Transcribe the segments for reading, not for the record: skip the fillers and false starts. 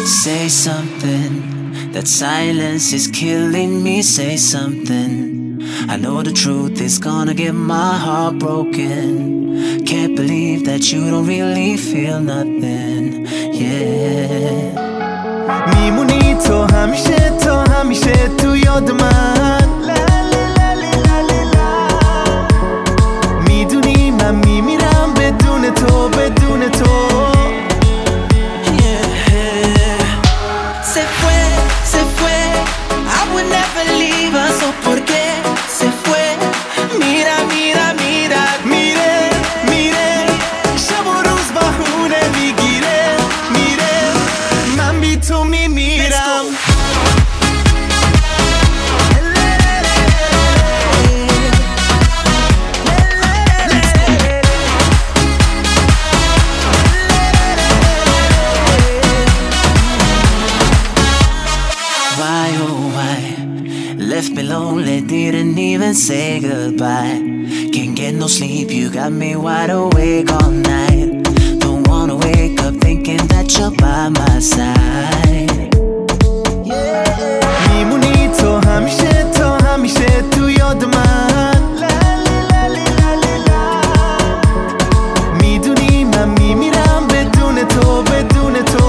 Say something, that silence is killing me. Say something, I know the truth is gonna get my heart broken. Can't believe that you don't really feel nothing, yeah. میمونی تو همیشه تو یاد من. میدونی من میمیرم بدون تو بدون تو. Se fue, I would never leave her. So por qué se fue? Mira, mira, mira. میره میره شب و روز بهونه میگیره میره من بی تو میمیرم. Why, oh why, left me lonely, didn't even say goodbye. Can't get no sleep, you got me wide awake all night. Don't wanna wake up thinking that you're by my side. میمونی تو همیشه تو یاد من. میدونی من میمیرم بدون تو بدون تو.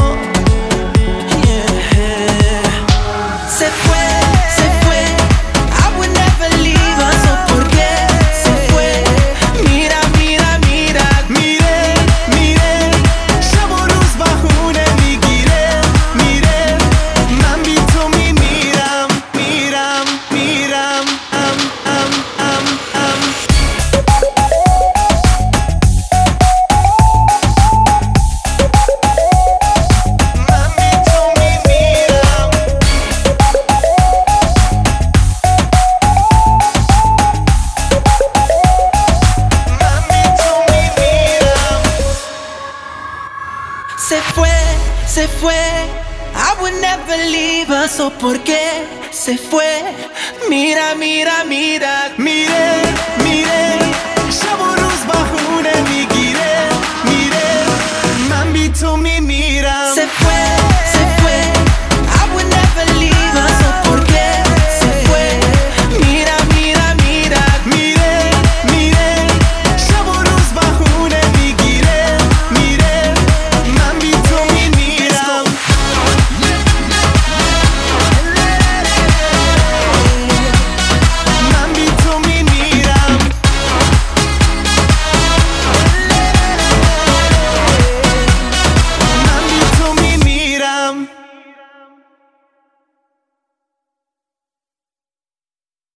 Se fue, I would never leave her. So por qué se fue? Mira, mira, mira. میره میره شب و روز بهونه میگیره میره من بی تو میمیرم میرم میرم ام ام ام ام. من بی تو میمیرم. من بی تو میمیرم. Se fue, I would never leave her. So por qué se fue? Mira, mira, mira. میره